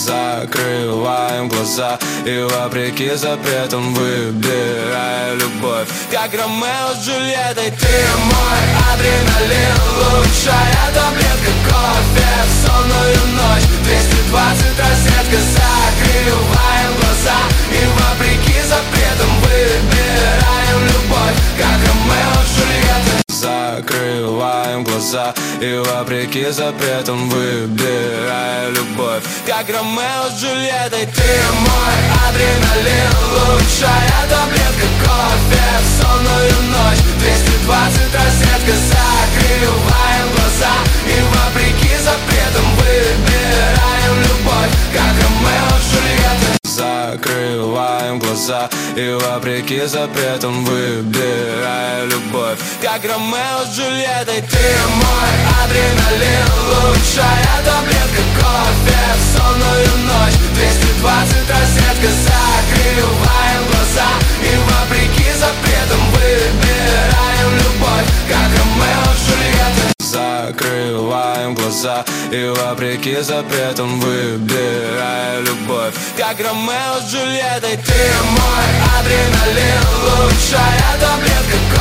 Закрываем глаза и вопреки запретам выбирая любовь. Как Ромео с Джульеттой, ты мой адреналин, лучшая таблетка кофе в сонную ночь. 220 розетка, закрываем глаза и вопреки запретам выбираем любовь. Как Ромео с Джульеттой. Закрываем глаза и вопреки запретам выбирая любовь. Как Ромео с Джульеттой, ты мой адреналин, лучшая таблетка кофе в сонную ночь. 220 розетка, закрываем глаза и вопреки запретам выбираем любовь. Как Ромео с Джульеттой. Закрываем глаза и вопреки запретам выбирая любовь. Как Ромео с Джульеттой, ты мой адреналин, лучшая таблетка кофе в сонную ночь. 220 розетка, закрываем глаза и вопреки запретам выбираем любовь. Как Ромео с Джульеттой. Закрываем глаза и вопреки запретам выбирая любовь. Как Ромео с Джульеттой, ты мой адреналин, лучшая таблетка